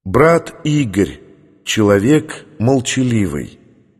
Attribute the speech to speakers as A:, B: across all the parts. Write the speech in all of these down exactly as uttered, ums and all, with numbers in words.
A: Брат Игорь, человек молчаливый.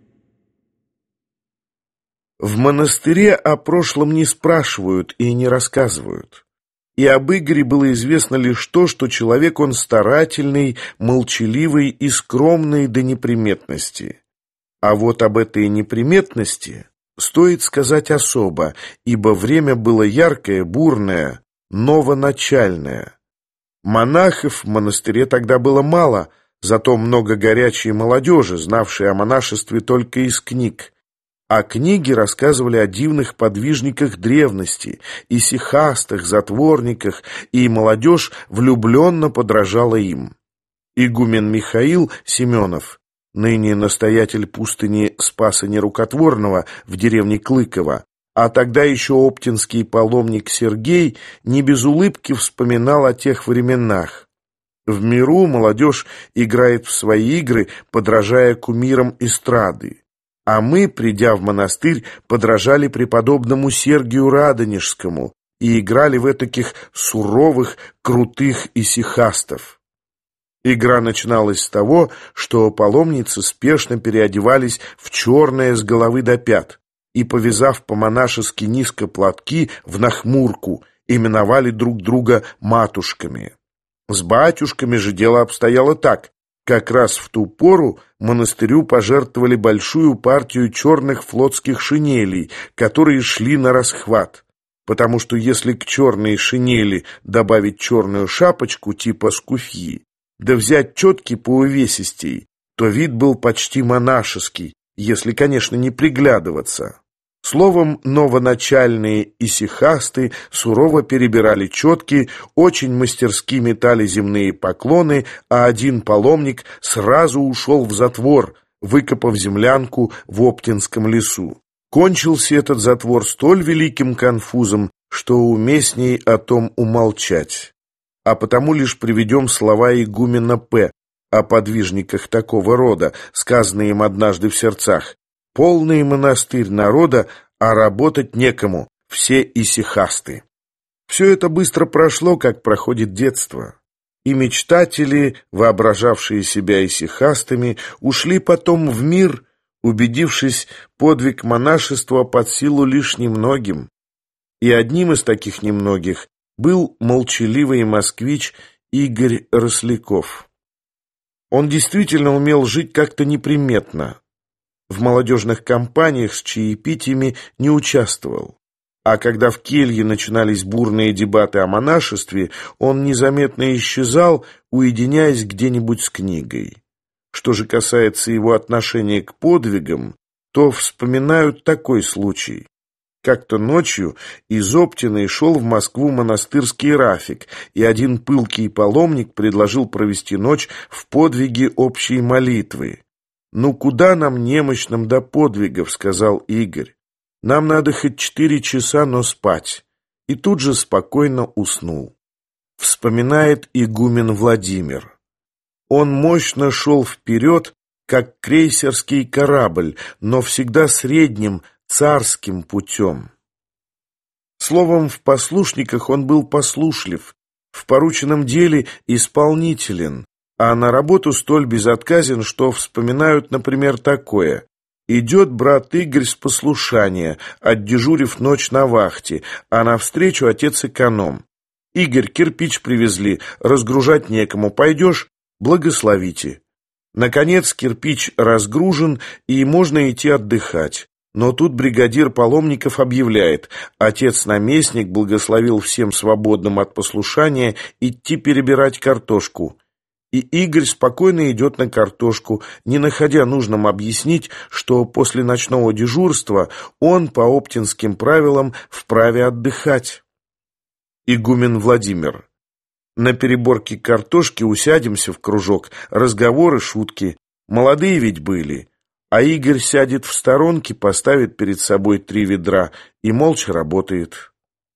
A: В монастыре о прошлом не спрашивают и не рассказывают. И об Игоре было известно лишь то, что человек он старательный, молчаливый и скромный до неприметности. А вот об этой неприметности стоит сказать особо, ибо время было яркое, бурное, новоначальное. Монахов в монастыре тогда было мало, зато много горячей молодежи, знавшей о монашестве только из книг. А книги рассказывали о дивных подвижниках древности, исихастах, затворниках, и молодежь влюбленно подражала им. Игумен Михаил Семенов, ныне настоятель пустыни Спаса Нерукотворного в деревне Клыково, а тогда еще оптинский паломник Сергей не без улыбки вспоминал о тех временах. В миру молодежь играет в свои игры, подражая кумирам эстрады. А мы, придя в монастырь, подражали преподобному Сергию Радонежскому и играли в этаких суровых, крутых исихастов. Игра начиналась с того, что паломницы спешно переодевались в черное с головы до пят и, повязав по-монашески низко платки в нахмурку, именовали друг друга матушками. С батюшками же дело обстояло так. Как раз в ту пору монастырю пожертвовали большую партию черных флотских шинелей, которые шли на расхват, потому что если к черной шинели добавить черную шапочку типа скуфьи, да взять четки поувесистей, то вид был почти монашеский, если, конечно, не приглядываться. Словом, новоначальные исихасты сурово перебирали четки, очень мастерски метали земные поклоны, а один паломник сразу ушел в затвор, выкопав землянку в Оптинском лесу. Кончился этот затвор столь великим конфузом, что уместней о том умолчать. А потому лишь приведем слова игумена П. о подвижниках такого рода, сказанные им однажды в сердцах. Полный монастырь народа, а работать некому, все исихасты. Все это быстро прошло, как проходит детство. И мечтатели, воображавшие себя исихастами, ушли потом в мир, убедившись, подвиг монашества под силу лишь немногим. И одним из таких немногих был молчаливый москвич Игорь Росляков. Он действительно умел жить как-то неприметно. В молодежных компаниях с чаепитиями не участвовал. А когда в келье начинались бурные дебаты о монашестве, он незаметно исчезал, уединяясь где-нибудь с книгой. Что же касается его отношения к подвигам, то вспоминают такой случай. Как-то ночью из Оптиной шел в Москву монастырский рафик, и один пылкий паломник предложил провести ночь в подвиге общей молитвы. «Ну куда нам, немощным, до подвигов?» — сказал Игорь. «Нам надо хоть четыре часа, но спать». И тут же спокойно уснул. Вспоминает игумен Владимир. Он мощно шел вперед, как крейсерский корабль, но всегда средним, царским путем. Словом, в послушниках он был послушлив, в порученном деле исполнителен, а на работу столь безотказен, что вспоминают, например, такое. Идет брат Игорь с послушания, отдежурив ночь на вахте, а навстречу отец-эконом. «Игорь, кирпич привезли, разгружать некому, пойдешь? Благословите». Наконец кирпич разгружен, и можно идти отдыхать. Но тут бригадир паломников объявляет: отец-наместник благословил всем свободным от послушания идти перебирать картошку. И Игорь спокойно идет на картошку, не находя нужным объяснить, что после ночного дежурства он по оптинским правилам вправе отдыхать. Игумен Владимир. На переборке картошки усядемся в кружок, разговоры, шутки. Молодые ведь были. А Игорь сядет в сторонке, поставит перед собой три ведра и молча работает.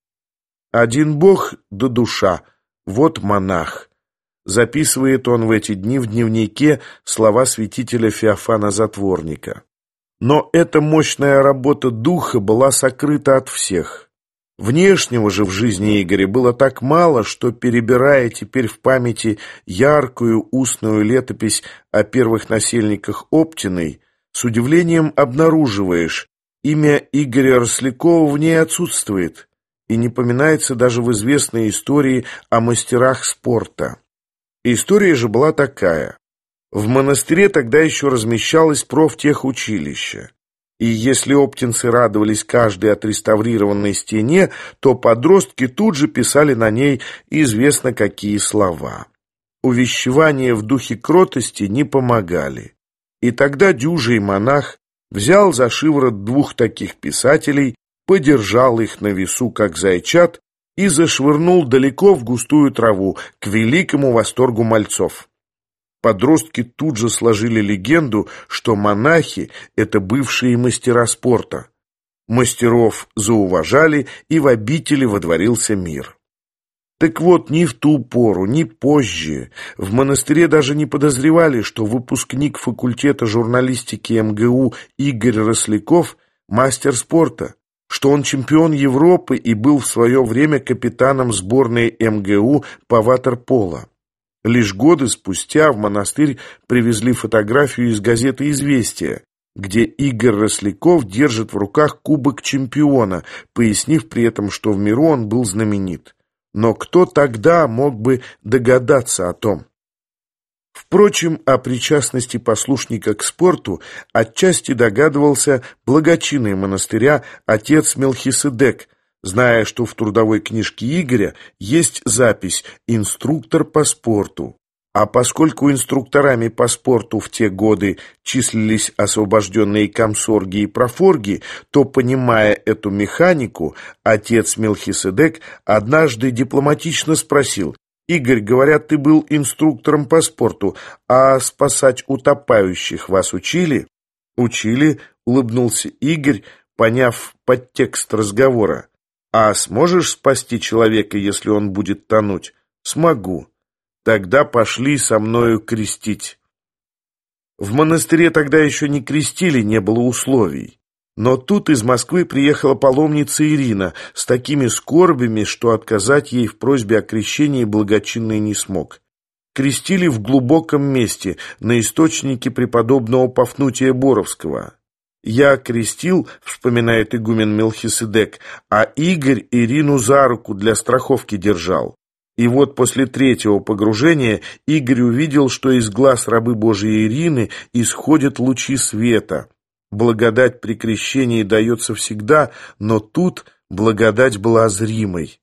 A: Один Бог да душа, вот монах. Записывает он в эти дни в дневнике слова святителя Феофана Затворника. Но эта мощная работа духа была сокрыта от всех. Внешнего же в жизни Игоря было так мало, что, перебирая теперь в памяти яркую устную летопись о первых насельниках Оптиной, с удивлением обнаруживаешь, имя Игоря Рослякова в ней отсутствует и не поминается даже в известной истории о мастерах спорта. История же была такая. В монастыре тогда еще размещалось профтехучилище. И если оптинцы радовались каждой отреставрированной стене, то подростки тут же писали на ней известно какие слова. Увещевания в духе кротости не помогали. И тогда дюжий монах взял за шиворот двух таких писателей, подержал их на весу, как зайчат, и зашвырнул далеко в густую траву, к великому восторгу мальцов. Подростки тут же сложили легенду, что монахи — это бывшие мастера спорта. Мастеров зауважали, и в обители водворился мир. Так вот, ни в ту пору, ни позже в монастыре даже не подозревали, что выпускник факультета журналистики эм гэ у Игорь Росляков — мастер спорта, что он чемпион Европы и был в свое время капитаном сборной эм гэ у по ватерполо. Лишь годы спустя в монастырь привезли фотографию из газеты «Известия», где Игорь Росляков держит в руках кубок чемпиона, пояснив при этом, что в миру он был знаменит. Но кто тогда мог бы догадаться о том? Впрочем, о причастности послушника к спорту отчасти догадывался благочинный монастыря отец Мелхиседек, зная, что в трудовой книжке Игоря есть запись «инструктор по спорту». А поскольку инструкторами по спорту в те годы числились освобожденные комсорги и профорги, то, понимая эту механику, отец Мелхиседек однажды дипломатично спросил: «Игорь, говорят, ты был инструктором по спорту, а спасать утопающих вас учили?» «Учили», — улыбнулся Игорь, поняв подтекст разговора. «А сможешь спасти человека, если он будет тонуть?» «Смогу». «Тогда пошли со мною крестить». В монастыре тогда еще не крестили, не было условий. Но тут из Москвы приехала паломница Ирина с такими скорбями, что отказать ей в просьбе о крещении благочинный не смог. Крестили в глубоком месте, на источнике преподобного Пафнутия Боровского. «Я крестил», — вспоминает игумен Мелхиседек, «а Игорь Ирину за руку для страховки держал». И вот после третьего погружения Игорь увидел, что из глаз рабы Божией Ирины исходят лучи света. Благодать при крещении дается всегда, но тут благодать была зримой.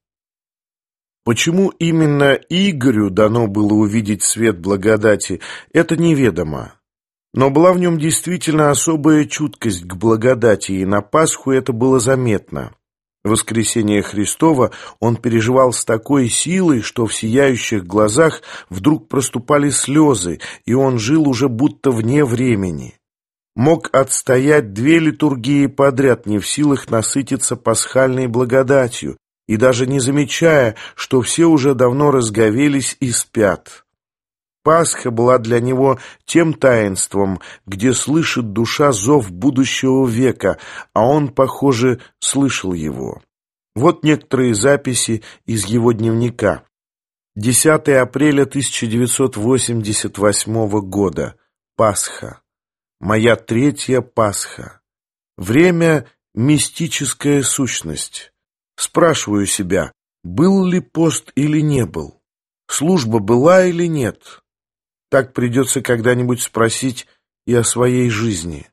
A: Почему именно Игорю дано было увидеть свет благодати, это неведомо. Но была в нем действительно особая чуткость к благодати, и на Пасху это было заметно. Воскресение Христово он переживал с такой силой, что в сияющих глазах вдруг проступали слезы, и он жил уже будто вне времени. Мог отстоять две литургии подряд, не в силах насытиться пасхальной благодатью, и даже не замечая, что все уже давно разговелись и спят. Пасха была для него тем таинством, где слышит душа зов будущего века, а он, похоже, слышал его. Вот некоторые записи из его дневника. десятое апреля тысяча девятьсот восемьдесят восьмого года. Пасха. Моя третья Пасха. Время — мистическая сущность. Спрашиваю себя, был ли пост или не был? Служба была или нет? Так придется когда-нибудь спросить и о своей жизни.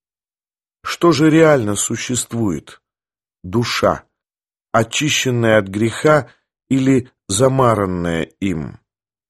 A: Что же реально существует? Душа, очищенная от греха или замаранная им?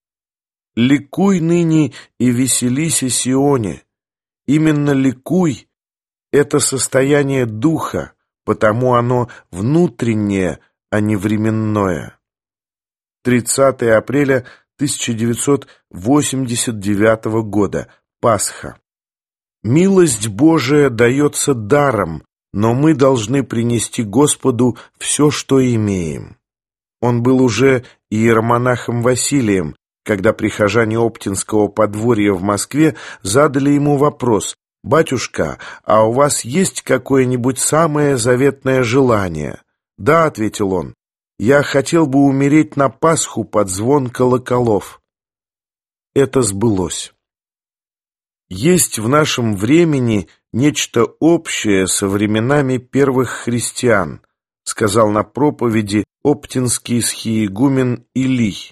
A: Ликуй ныне и веселися, Сионе. Именно ликуй — это состояние духа, потому оно внутреннее, а не временное. тридцатое апреля тысяча девятьсот восемьдесят девятого года. Пасха. Милость Божия дается даром, но мы должны принести Господу все, что имеем. Он был уже иеромонахом Василием, когда прихожане Оптинского подворья в Москве задали ему вопрос: «Батюшка, а у вас есть какое-нибудь самое заветное желание?» «Да», — ответил он, — «я хотел бы умереть на Пасху под звон колоколов». Это сбылось. Есть в нашем времени нечто общее со временами первых христиан, сказал на проповеди оптинский схиегумен Илий.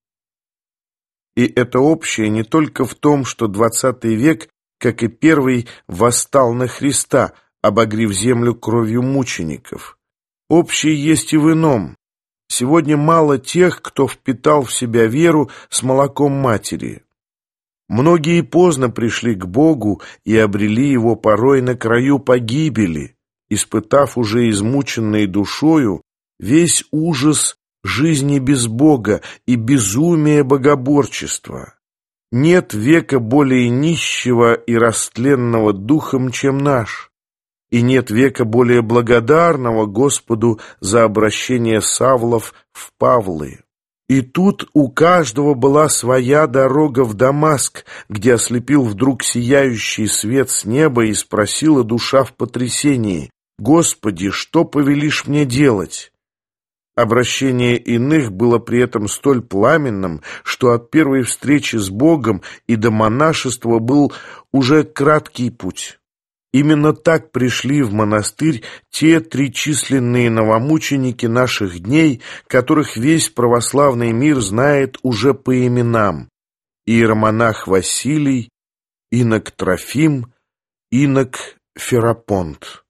A: И это общее не только в том, что двадцатый век, как и первый, восстал на Христа, обогрев землю кровью мучеников. Общее есть и в ином. Сегодня мало тех, кто впитал в себя веру с молоком матери. Многие поздно пришли к Богу и обрели Его порой на краю погибели, испытав уже измученной душою весь ужас жизни без Бога и безумие богоборчества. Нет века более нищего и растленного духом, чем наш, и нет века более благодарного Господу за обращение Савлов в Павлы. И тут у каждого была своя дорога в Дамаск, где ослепил вдруг сияющий свет с неба, и спросила душа в потрясении: «Господи, что повелишь мне делать?» Обращение иных было при этом столь пламенным, что от первой встречи с Богом и до монашества был уже краткий путь. Именно так пришли в монастырь те тричисленные новомученики наших дней, которых весь православный мир знает уже по именам: иеромонах Василий, инок Трофим, инок Ферапонт.